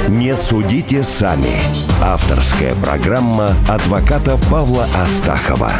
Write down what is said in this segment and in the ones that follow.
Не судите сами. Авторская программа адвоката Павла Астахова.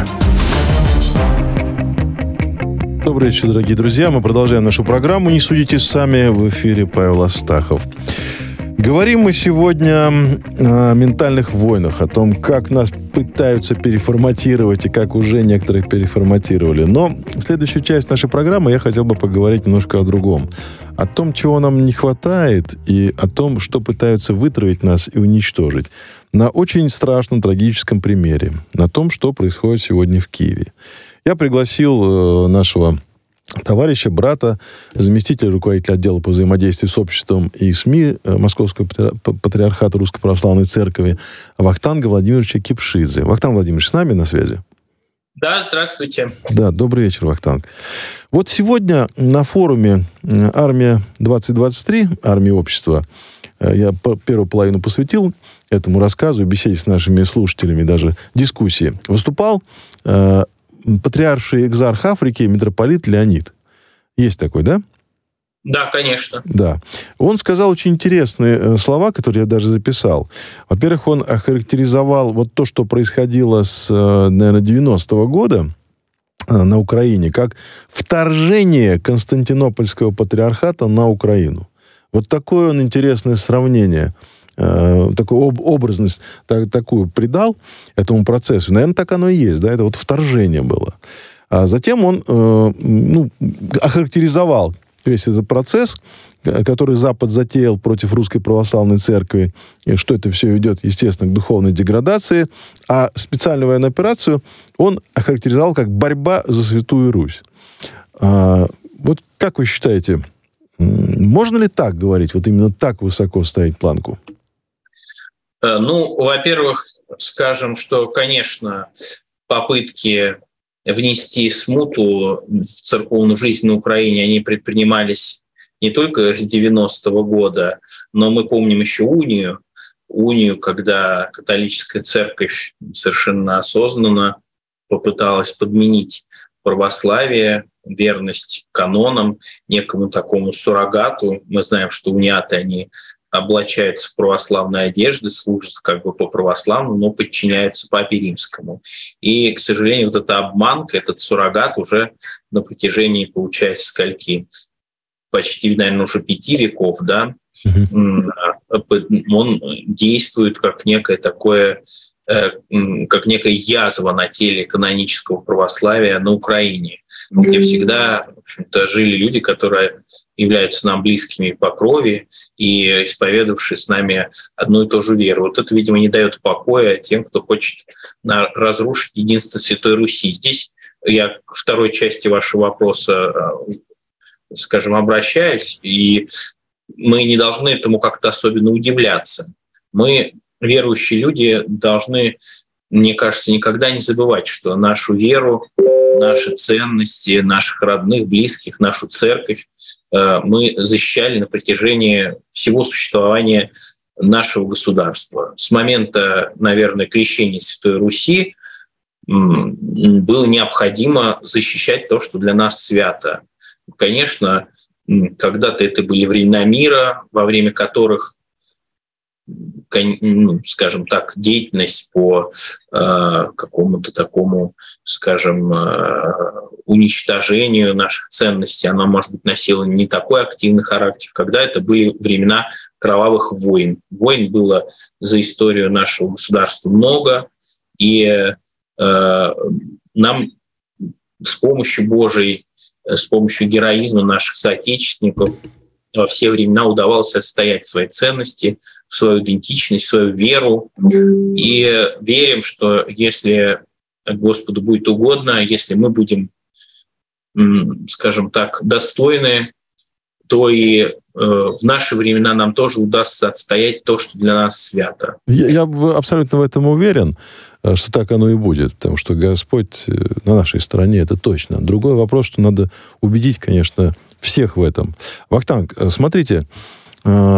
Добрый вечер, дорогие друзья. Мы продолжаем нашу программу «Не судите сами». В эфире Павел Астахов. Говорим мы сегодня о ментальных войнах, о том, как нас пытаются переформатировать и как уже некоторых переформатировали. Но в следующую часть нашей программы я хотел бы поговорить немножко о другом. О том, чего нам не хватает, и о том, что пытаются вытравить нас и уничтожить. На очень страшном, трагическом примере. На том, что происходит сегодня в Киеве. Я пригласил нашего товарища, брата, заместителя руководителя отдела по взаимодействию с обществом и СМИ Московского патриархата Русской Православной Церкви Вахтанга Владимировича Кипшидзе. Вахтанг Владимирович с нами на связи? Да, здравствуйте. Да, добрый вечер, Вахтанг. Вот сегодня на форуме «Армия-2023», «Армия общества», я первую половину посвятил этому рассказу, беседе с нашими слушателями, даже дискуссии. Выступал патриарший экзарх Африки, митрополит Леонид. Есть такой, да? Да, конечно. Да. Он сказал очень интересные слова, которые я даже записал. Во-первых, он охарактеризовал вот то, что происходило с, наверное, 90-го года на Украине, как вторжение Константинопольского патриархата на Украину. Вот такое он интересное сравнение, такую образность такую придал этому процессу. Наверное, так оно и есть. Да? Это вот вторжение было. А затем он охарактеризовал весь этот процесс, который Запад затеял против Русской Православной Церкви, и что это все ведет, естественно, к духовной деградации. А специальную военную операцию он охарактеризовал как борьба за Святую Русь. Вот как вы считаете, можно ли так говорить, вот именно так высоко ставить планку? Ну, во-первых, скажем, что, конечно, попытки внести смуту в церковную жизнь на Украине, они предпринимались не только с 90-го года, но мы помним еще унию, когда католическая церковь совершенно осознанно попыталась подменить православие, верность канонам, некому такому суррогату. Мы знаем, что униаты, они облачаются в православные одежды, служат как бы по-православному, но подчиняются Папе Римскому. И, к сожалению, вот эта обманка, этот суррогат уже на протяжении, получается, скольки? Почти, наверное, уже 5 веков, да? Он действует как некое такое, как некая язва на теле канонического православия на Украине, где всегда, в общем-то, жили люди, которые являются нам близкими по крови и исповедовавшие с нами одну и ту же веру. Вот это, видимо, не дает покоя тем, кто хочет разрушить единство Святой Руси. Здесь я к второй части вашего вопроса, скажем, обращаюсь, и мы не должны этому как-то особенно удивляться. Мы, верующие люди, должны, мне кажется, никогда не забывать, что нашу веру, наши ценности, наших родных, близких, нашу церковь мы защищали на протяжении всего существования нашего государства. С момента, наверное, крещения Святой Руси было необходимо защищать то, что для нас свято. Конечно, когда-то это были времена мира, во время которых, скажем так, деятельность по какому-то такому, скажем, уничтожению наших ценностей, она, может быть, носила не такой активный характер, когда это были времена кровавых войн. Войн было за историю нашего государства много, и нам с помощью Божией, с помощью героизма наших соотечественников во все времена удавалось отстоять свои ценности, свою идентичность, свою веру. И верим, что если Господу будет угодно, если мы будем, скажем так, достойны, то и в наши времена нам тоже удастся отстоять то, что для нас свято. Я абсолютно в этом уверен, что так оно и будет, потому что Господь на нашей стороне, это точно. Другой вопрос, что надо убедить, конечно, всех в этом. Вахтанг, смотрите,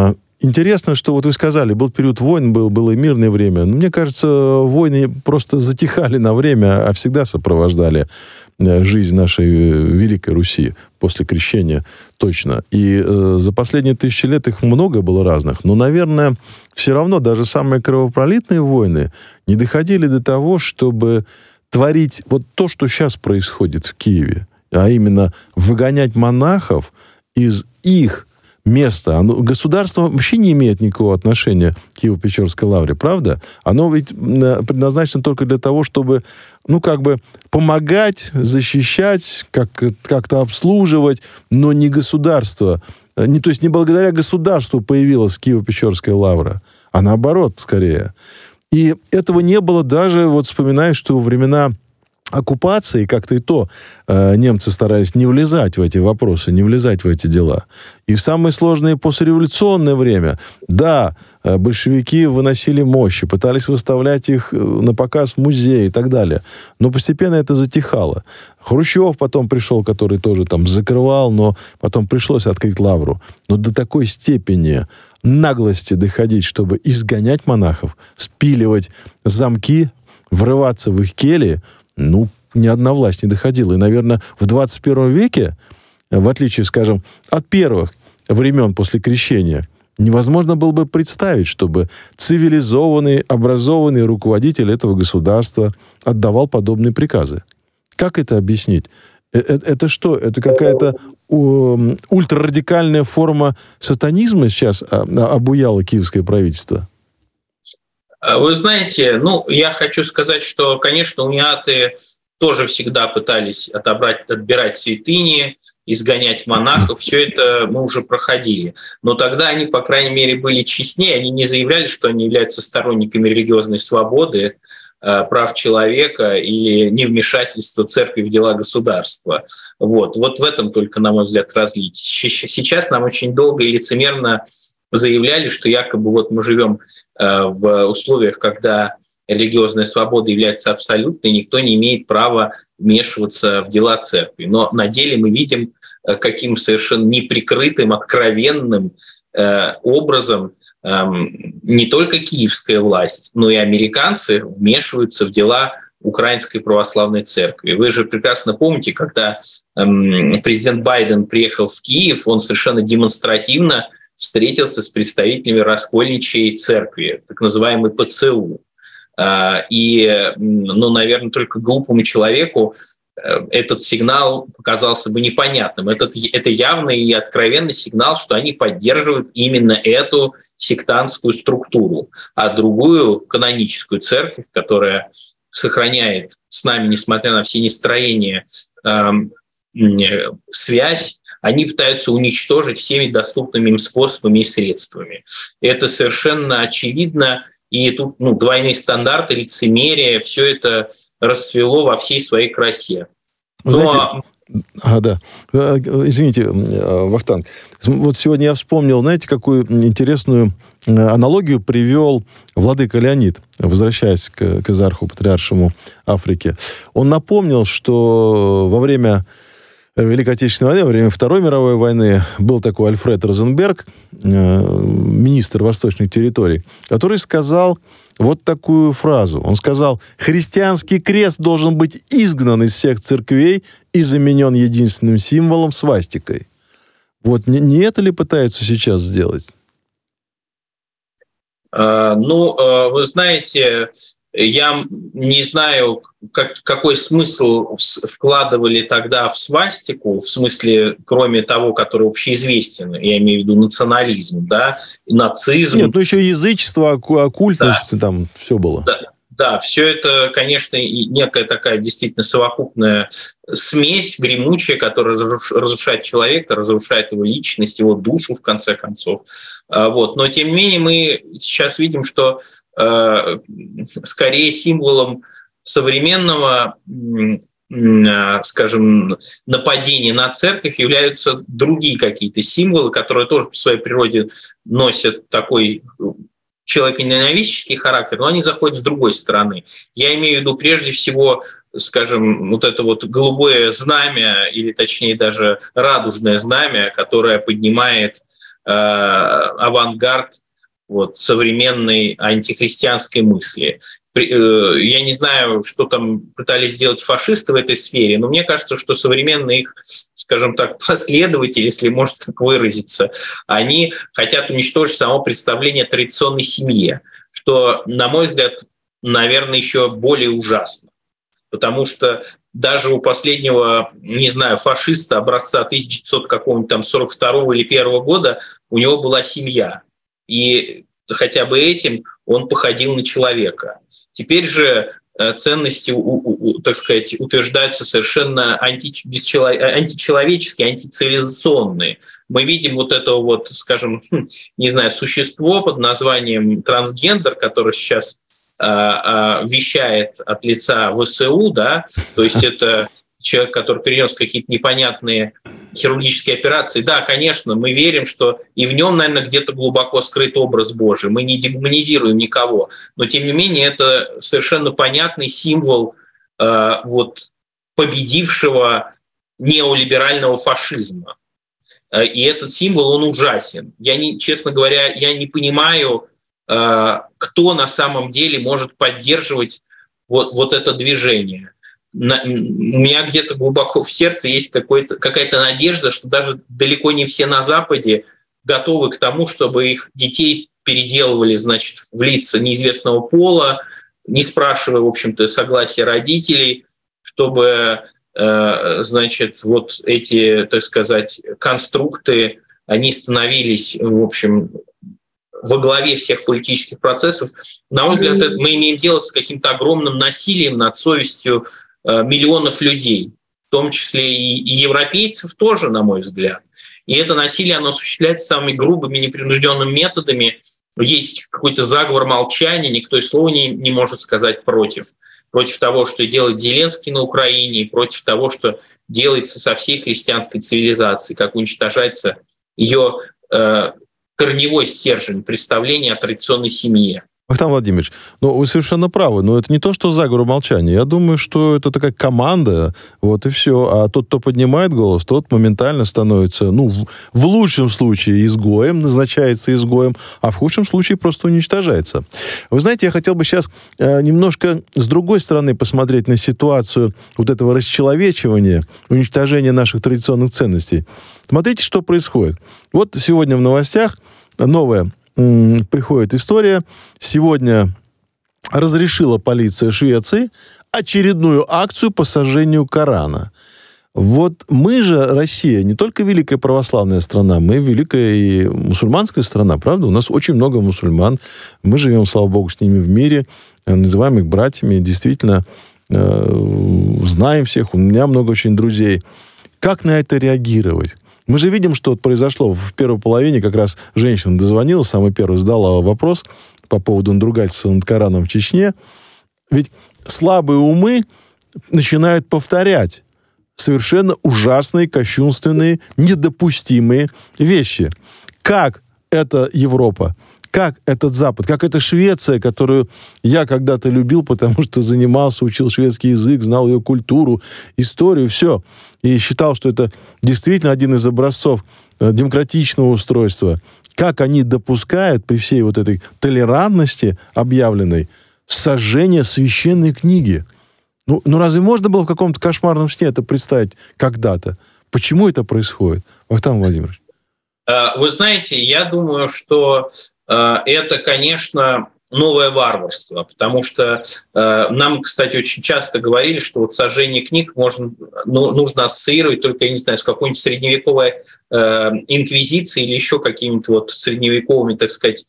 интересно, что вот вы сказали, был период войн, было и мирное время. Но мне кажется, войны просто затихали на время, а всегда сопровождали жизнь нашей Великой Руси после крещения точно. И за последние 1000 лет их много было разных. Но, наверное, все равно даже самые кровопролитные войны не доходили до того, чтобы творить вот то, что сейчас происходит в Киеве, а именно выгонять монахов из их место. Государство вообще не имеет никакого отношения к Киево-Печерской лавре, правда? Оно ведь предназначено только для того, чтобы, помогать, защищать, как-то обслуживать, но не государство. То есть не благодаря государству появилась Киево-Печерская лавра, а наоборот, скорее. И этого не было даже, вспоминаешь, что во времена оккупации как-то и то немцы старались не влезать в эти вопросы, не влезать в эти дела. И в самое сложное послереволюционное время, да, большевики выносили мощи, пытались выставлять их на показ в музее и так далее. Но постепенно это затихало. Хрущев потом пришел, который тоже там закрывал, но потом пришлось открыть лавру. Но до такой степени наглости доходить, чтобы изгонять монахов, спиливать замки, врываться в их кельи, ни одна власть не доходила. И, наверное, в 21 веке, в отличие, скажем, от первых времен после крещения, невозможно было бы представить, чтобы цивилизованный, образованный руководитель этого государства отдавал подобные приказы. Как это объяснить? Это что? Это какая-то ультрарадикальная форма сатанизма сейчас обуяла киевское правительство? Вы знаете, я хочу сказать, что, конечно, униаты тоже всегда пытались отбирать святыни, изгонять монахов. Все это мы уже проходили. Но тогда они, по крайней мере, были честнее. Они не заявляли, что они являются сторонниками религиозной свободы, прав человека или невмешательства церкви в дела государства. Вот в этом только, на мой взгляд, различие. Сейчас нам очень долго и лицемерно заявляли, что якобы мы живем в условиях, когда религиозная свобода является абсолютной, никто не имеет права вмешиваться в дела церкви. Но на деле мы видим, каким совершенно неприкрытым, откровенным образом не только киевская власть, но и американцы вмешиваются в дела Украинской православной церкви. Вы же прекрасно помните, когда президент Байден приехал в Киев, он совершенно демонстративно встретился с представителями раскольничьей церкви, так называемой ПЦУ. И, наверное, только глупому человеку этот сигнал показался бы непонятным. Это явный и откровенный сигнал, что они поддерживают именно эту сектантскую структуру, а другую каноническую церковь, которая сохраняет с нами, несмотря на все нестроения, связь, они пытаются уничтожить всеми доступными им способами и средствами. Это совершенно очевидно. И тут двойные стандарты, лицемерие, все это расцвело во всей своей красе. Извините, Вахтанг. Сегодня я вспомнил, знаете, какую интересную аналогию привел владыка Леонид, возвращаясь к экзарху патриаршему Африки. Он напомнил, что во время Великой Отечественной войны, во время Второй мировой войны был такой Альфред Розенберг, министр восточных территорий, который сказал вот такую фразу. Он сказал: «Христианский крест должен быть изгнан из всех церквей и заменен единственным символом — свастикой». Не это ли пытаются сейчас сделать? Вы знаете, я не знаю, какой смысл вкладывали тогда в свастику, в смысле, кроме того, который общеизвестен, я имею в виду национализм, нацизм. Нет, еще язычество, оккультность, там все было. Да, все это, конечно, некая такая действительно совокупная смесь гремучая, которая разрушает человека, разрушает его личность, его душу, в конце концов. Но, тем не менее, мы сейчас видим, что скорее символом современного, скажем, нападения на церковь являются другие какие-то символы, которые тоже по своей природе носят такой человеконенавистнический характер, но они заходят с другой стороны. Я имею в виду прежде всего, скажем, это голубое знамя, или точнее даже радужное знамя, которое поднимает авангард вот, современной антихристианской мысли. Я не знаю, что там пытались сделать фашисты в этой сфере, но мне кажется, что современные их, скажем так, последователи, если можно так выразиться, они хотят уничтожить само представление о традиционной семье, что, на мой взгляд, наверное, еще более ужасно. Потому что даже у последнего, не знаю, фашиста образца 1942 или 1 года у него была семья. И хотя бы этим он походил на человека. Теперь же ценности, так сказать, утверждаются совершенно античеловеческие, антицивилизационные. Мы видим вот это вот, скажем, не знаю, существо под названием трансгендер, которое сейчас вещает от лица ВСУ, да, то есть это человек, который перенес какие-то непонятные хирургические операции. Да, конечно, мы верим, что и в нем, наверное, где-то глубоко скрыт образ Божий. Мы не дегуманизируем никого, но тем не менее это совершенно понятный символ вот победившего неолиберального фашизма. И этот символ, он ужасен. Честно говоря, я не понимаю, кто на самом деле может поддерживать вот это движение. У меня где-то глубоко в сердце есть какая-то надежда, что даже далеко не все на Западе готовы к тому, чтобы их детей переделывали, значит, в лица неизвестного пола, не спрашивая, в общем-то, согласия родителей, чтобы, значит, вот эти, так сказать, конструкты, они становились, в общем, во главе всех политических процессов. На мой взгляд, мы имеем дело с каким-то огромным насилием над совестью миллионов людей, в том числе и европейцев тоже, на мой взгляд. И это насилие, оно осуществляется самыми грубыми, непринужденными методами. Есть какой-то заговор молчания, никто и слова не может сказать против того, что делает Зеленский на Украине, и против того, что делается со всей христианской цивилизацией, как уничтожается ее корневой стержень представления о традиционной семье. Вахтанг Владимирович, вы совершенно правы, но это не то, что заговор молчания. Я думаю, что это такая команда, вот и все. А тот, кто поднимает голос, тот моментально становится, в лучшем случае изгоем, назначается изгоем, а в худшем случае просто уничтожается. Вы знаете, я хотел бы сейчас немножко с другой стороны посмотреть на ситуацию вот этого расчеловечивания, уничтожения наших традиционных ценностей. Смотрите, что происходит. Вот сегодня в новостях новая приходит история. Сегодня разрешила полиция Швеции очередную акцию по сожжению Корана. Вот мы же, Россия, не только великая православная страна, мы великая и мусульманская страна, правда? У нас очень много мусульман. Мы живем, слава богу, с ними в мире, называем их братьями. Действительно, знаем всех. У меня много очень друзей. Как на это реагировать? Мы же видим, что произошло в первой половине, как раз женщина дозвонилась, самый первый задала вопрос по поводу надругательства над Кораном в Чечне. Ведь слабые умы начинают повторять совершенно ужасные, кощунственные, недопустимые вещи. Как это Европа? Как этот Запад, как эта Швеция, которую я когда-то любил, потому что занимался, учил шведский язык, знал ее культуру, историю, все. И считал, что это действительно один из образцов демократичного устройства. Как они допускают при всей вот этой толерантности объявленной сожжение священной книги? Ну разве можно было в каком-то кошмарном сне это представить когда-то? Почему это происходит? Вахтанг Владимирович. Вы знаете, я думаю, что это, конечно, новое варварство, потому что нам, кстати, очень часто говорили, что вот сожжение книг нужно ассоциировать только, я не знаю, с какой-нибудь средневековой инквизицией или еще какими-то вот средневековыми, так сказать,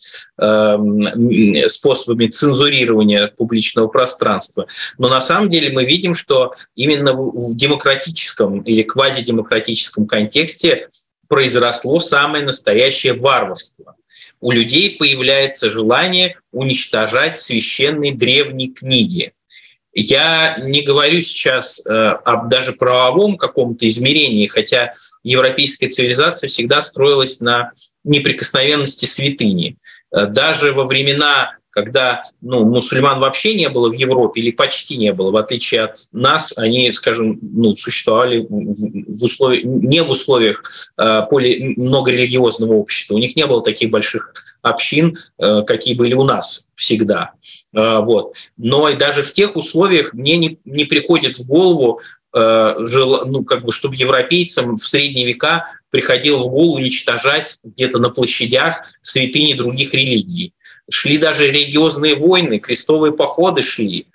способами цензурирования публичного пространства. Но на самом деле мы видим, что именно в демократическом или квазидемократическом контексте произросло самое настоящее варварство. У людей появляется желание уничтожать священные древние книги. Я не говорю сейчас об даже правовом каком-то измерении, хотя европейская цивилизация всегда строилась на неприкосновенности святыни. Даже во времена когда мусульман вообще не было в Европе или почти не было, в отличие от нас, они, скажем, существовали не в условиях многорелигиозного общества. У них не было таких больших общин, какие были у нас всегда. Вот. Но и даже в тех условиях мне не приходит в голову, чтобы европейцам в средние века приходило в голову уничтожать где-то на площадях святыни других религий. Шли даже религиозные войны, крестовые походы шли.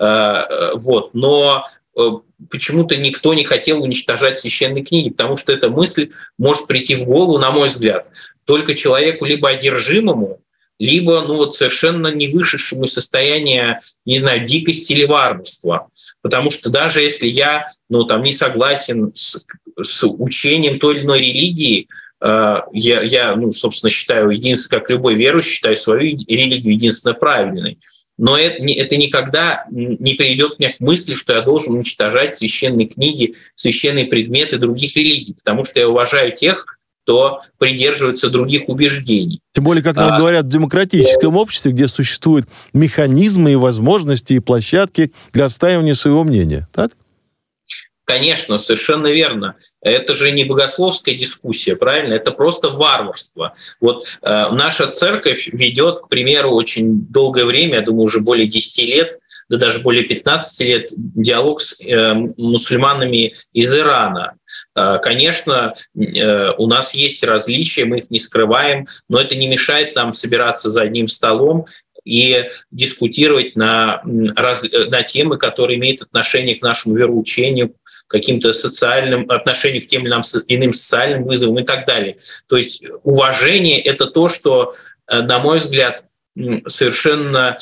Но почему-то никто не хотел уничтожать священные книги, потому что эта мысль может прийти в голову, на мой взгляд, только человеку либо одержимому, либо совершенно не вышедшему из состояния, не знаю, дикости или варварства. Потому что даже если я не согласен с учением той или иной религии, я собственно, считаю, как любой верующий, считаю свою религию единственно правильной. Но это никогда не приведет меня к мысли, что я должен уничтожать священные книги, священные предметы других религий, потому что я уважаю тех, кто придерживается других убеждений. Тем более, как нам говорят, в демократическом обществе, где существуют механизмы и возможности, и площадки для отстаивания своего мнения. Так? Конечно, совершенно верно. Это же не богословская дискуссия, правильно? Это просто варварство. Наша церковь ведет, к примеру, очень долгое время, я думаю, уже более 10 лет, да даже более 15 лет, диалог с мусульманами из Ирана. Конечно, у нас есть различия, мы их не скрываем, но это не мешает нам собираться за одним столом и дискутировать на темы, которые имеют отношение к нашему вероучению, каким-то социальным отношениям к тем или иным социальным вызовам и так далее. То есть уважение — это то, что, на мой взгляд, совершенно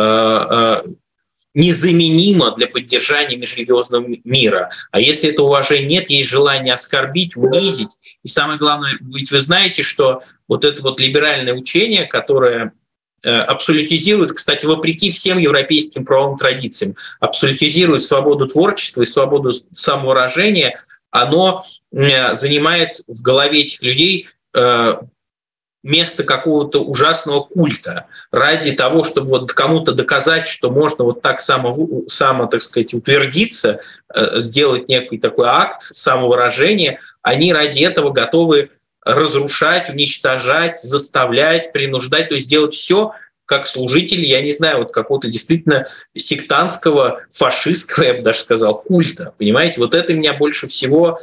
незаменимо для поддержания межрелигиозного мира. А если этого уважения нет, есть желание оскорбить, унизить. И самое главное, ведь вы знаете, что это либеральное учение, которое абсолютизирует, кстати, вопреки всем европейским правовым традициям, абсолютизирует свободу творчества и свободу самовыражения, оно занимает в голове этих людей место какого-то ужасного культа ради того, чтобы кому-то доказать, что можно так так сказать, утвердиться, сделать некий такой акт самовыражения. Они ради этого готовы разрушать, уничтожать, заставлять, принуждать, то есть делать все как служители, я не знаю, какого-то действительно сектантского, фашистского, я бы даже сказал, культа. Понимаете, это меня больше всего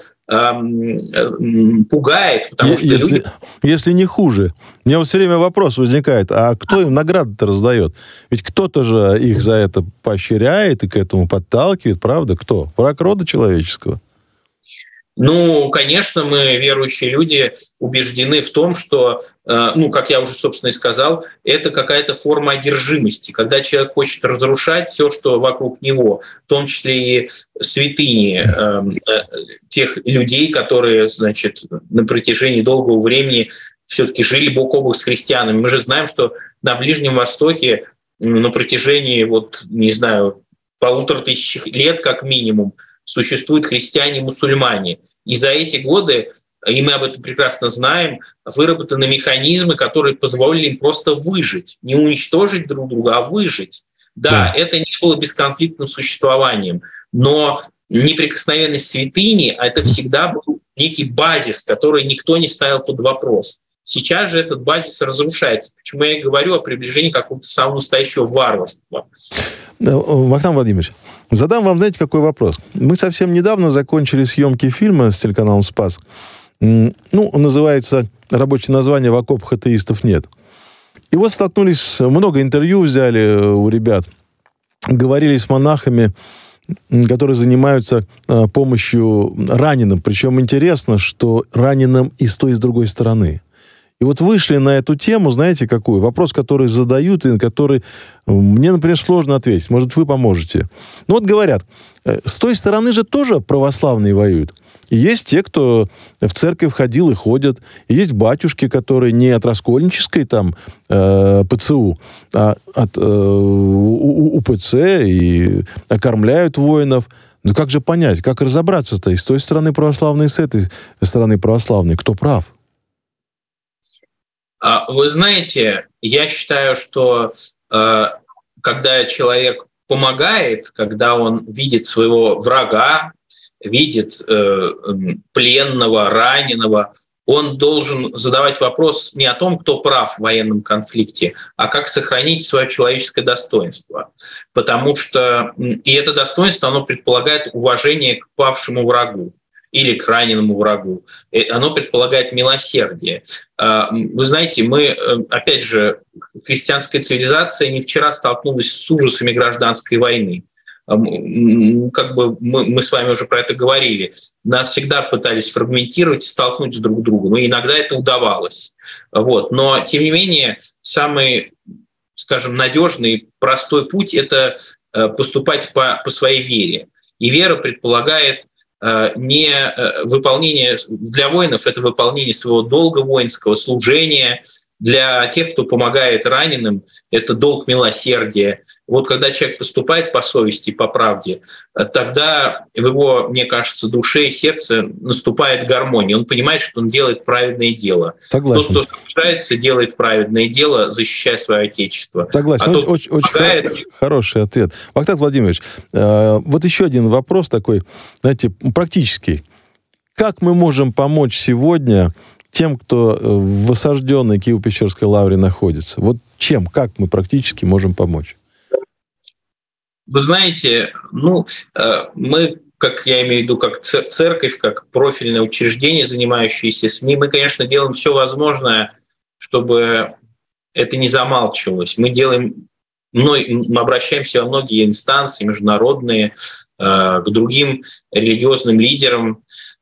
пугает, потому что люди... Если не хуже. У меня все время вопрос возникает, а кто им награды-то раздает? Ведь кто-то же их за это поощряет и к этому подталкивает, правда? Кто? Враг рода человеческого? Конечно, мы, верующие люди, убеждены в том, что, как я уже, собственно, и сказал, это какая-то форма одержимости, когда человек хочет разрушать все, что вокруг него, в том числе и святыни тех людей, которые, на протяжении долгого времени все-таки жили бок о бок с христианами. Мы же знаем, что на Ближнем Востоке на протяжении, 1500 лет как минимум, существуют христиане и мусульмане. И за эти годы, и мы об этом прекрасно знаем, выработаны механизмы, которые позволили им просто выжить. Не уничтожить друг друга, а выжить. Да, это не было бесконфликтным существованием, но неприкосновенность святыни — это всегда был некий базис, который никто не ставил под вопрос. Сейчас же этот базис разрушается. Почему я и говорю о приближении какого-то самого настоящего варварства. Вахтанг Владимирович, задам вам, знаете, какой вопрос. Мы совсем недавно закончили съемки фильма с телеканалом «Спас». Он называется, рабочее название «В окопах атеистов нет». И столкнулись, много интервью взяли у ребят, говорили с монахами, которые занимаются помощью раненым. Причем интересно, что раненым и с той, и с другой стороны. И вышли на эту тему, знаете, какую? Вопрос, который задают, и на который мне, например, сложно ответить. Может, вы поможете. Говорят, с той стороны же тоже православные воюют. И есть те, кто в церковь ходил и ходят. И есть батюшки, которые не от раскольнической ПЦУ, а от УПЦ и окормляют воинов. Как же понять, как разобраться-то? И с той стороны православные, и с этой стороны православные. Кто прав? Вы знаете, я считаю, что когда человек помогает, когда он видит своего врага, видит пленного, раненого, он должен задавать вопрос не о том, кто прав в военном конфликте, а как сохранить свое человеческое достоинство. Потому что и это достоинство, оно предполагает уважение к павшему врагу или к раненому врагу. Оно предполагает милосердие. Вы знаете, мы, опять же, христианская цивилизация не вчера столкнулась с ужасами гражданской войны. Как бы мы с вами уже про это говорили, нас всегда пытались фрагментировать, столкнуть друг с другом, и иногда это удавалось. Но, тем не менее, самый, скажем, надежный, простой путь — это поступать по своей вере. И вера предполагает не выполнение, для воинов это выполнение своего долга воинского, служения. Для тех, кто помогает раненым, это долг милосердия. Вот когда человек поступает по совести, по правде, тогда в его, мне кажется, душе и сердце наступает гармония. Он понимает, что он делает праведное дело. Согласен. Тот, кто сражается, делает праведное дело, защищая свое отечество. Согласен. Очень хороший ответ. Вахтанг Владимирович, вот еще один вопрос такой, знаете, практический. Как мы можем помочь сегодня тем, кто в осажденной Киево-Печерской лавре находится? Вот чем, как мы практически можем помочь? Вы знаете, мы, как я имею в виду, как церковь, как профильное учреждение, занимающееся СМИ, мы, конечно, делаем все возможное, чтобы это не замалчивалось. Мы обращаемся во многие инстанции международные, к другим религиозным лидерам.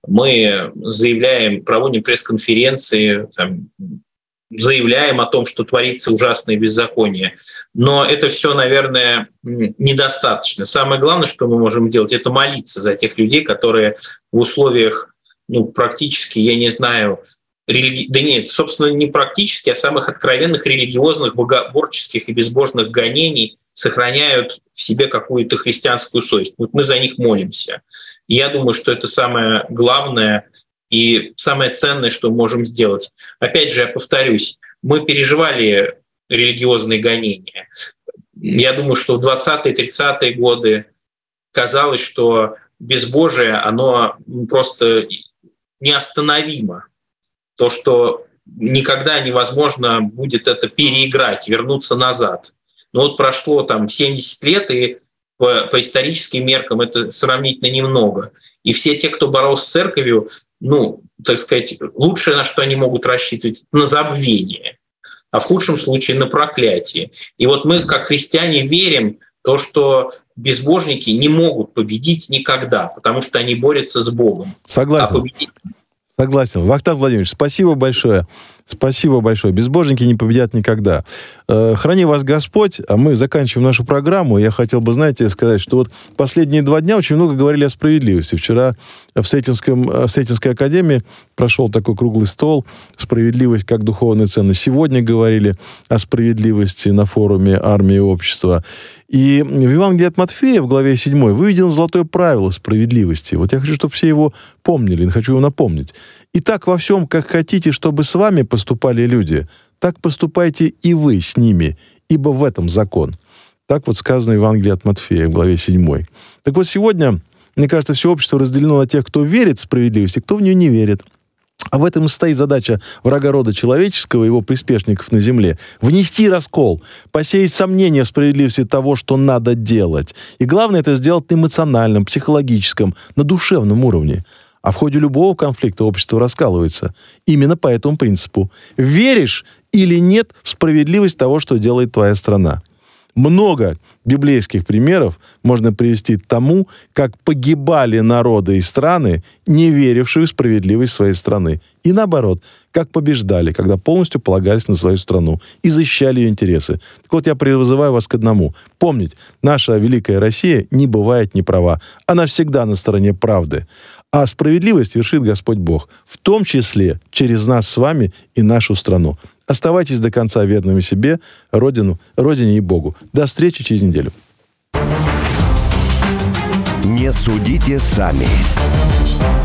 Мы заявляем, проводим пресс-конференции, заявляем о том, что творится ужасное беззаконие. Но это все, наверное, недостаточно. Самое главное, что мы можем делать, это молиться за тех людей, которые в условиях, практически, я не знаю, собственно, не практически, а самых откровенных религиозных, богоборческих и безбожных гонений сохраняют в себе какую-то христианскую совесть. Вот мы за них молимся. И я думаю, что это самое главное и самое ценное, что мы можем сделать. Опять же, я повторюсь, мы переживали религиозные гонения. Я думаю, что в 20-е, 30-е годы казалось, что безбожие, оно просто неостановимо. То, что никогда невозможно будет это переиграть, вернуться назад. Но вот прошло 70 лет, и по историческим меркам это сравнительно немного. И все те, кто боролся с церковью, лучшее, на что они могут рассчитывать, на забвение, а в худшем случае на проклятие. И вот мы, как христиане, верим в то, что безбожники не могут победить никогда, потому что они борются с Богом. Согласен. Согласен. Вахтанг Владимирович, спасибо большое. Спасибо большое. Безбожники не победят никогда. Храни вас Господь, а мы заканчиваем нашу программу. Я хотел бы, сказать, что вот последние 2 дня очень много говорили о справедливости. Вчера в Сретенской академии прошел такой круглый стол «Справедливость как духовная ценность». Сегодня говорили о справедливости на форуме «Армия и общество». И в Евангелии от Матфея, в главе 7, выведено золотое правило справедливости. Вот я хочу, чтобы все его помнили, хочу его напомнить. «Итак, во всем, как хотите, чтобы с вами поступали люди, так поступайте и вы с ними, ибо в этом закон». Так вот сказано в Евангелии от Матфея, в главе 7. Так вот сегодня, мне кажется, все общество разделено на тех, кто верит в справедливость, и кто в нее не верит. А в этом и стоит задача врага рода человеческого и его приспешников на земле. Внести раскол, посеять сомнения в справедливости того, что надо делать. И главное это сделать на эмоциональном, психологическом, на душевном уровне. А в ходе любого конфликта общество раскалывается. Именно по этому принципу. Веришь или нет в справедливость того, что делает твоя страна? Много библейских примеров можно привести к тому, как погибали народы и страны, не верившие в справедливость своей страны. И наоборот, как побеждали, когда полностью полагались на свою страну и защищали ее интересы. Так вот, я призываю вас к одному. Помнить, наша великая Россия не бывает неправа. Она всегда на стороне правды. А справедливость вершит Господь Бог, в том числе через нас с вами и нашу страну. Оставайтесь до конца верными себе, Родине и Богу. До встречи через неделю. Не судите сами.